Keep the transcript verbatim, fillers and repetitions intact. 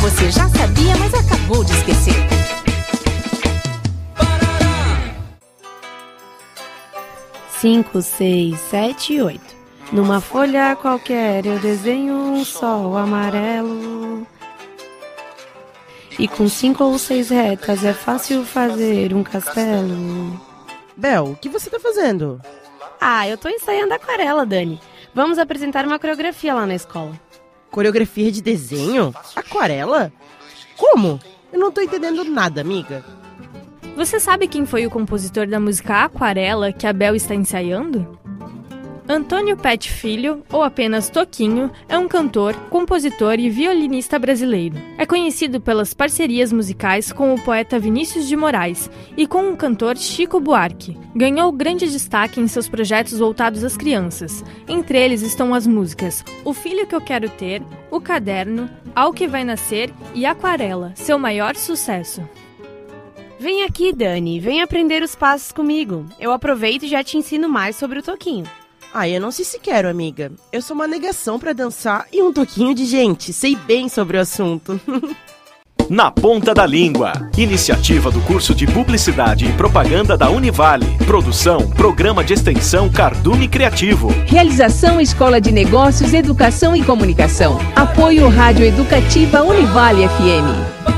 você já sabia, mas acabou de esquecer. Cinco, seis, sete, oito. Numa folha qualquer eu desenho um sol amarelo. E com cinco ou seis retas é fácil fazer um castelo. Bel, o que você tá fazendo? Ah, eu tô ensaiando aquarela, Dani. Vamos apresentar uma coreografia lá na escola. Coreografia de desenho? Aquarela? Como? Eu não tô entendendo nada, amiga. Você sabe quem foi o compositor da música Aquarela que a Bel está ensaiando? Antônio Pet Filho, ou apenas Toquinho, é um cantor, compositor e violinista brasileiro. É conhecido pelas parcerias musicais com o poeta Vinícius de Moraes e com o cantor Chico Buarque. Ganhou grande destaque em seus projetos voltados às crianças. Entre eles estão as músicas O Filho que Eu Quero Ter, O Caderno, Ao Que Vai Nascer e Aquarela, seu maior sucesso. Vem aqui, Dani, vem aprender os passos comigo. Eu aproveito e já te ensino mais sobre o Toquinho. Ah, eu não sei se quero, amiga. Eu sou uma negação pra dançar e um toquinho de gente. Sei bem sobre o assunto. Na Ponta da Língua. Iniciativa do curso de Publicidade e Propaganda da Univale. Produção, Programa de Extensão Cardume Criativo. Realização Escola de Negócios, Educação e Comunicação. Apoio Rádio Educativa Univale F M.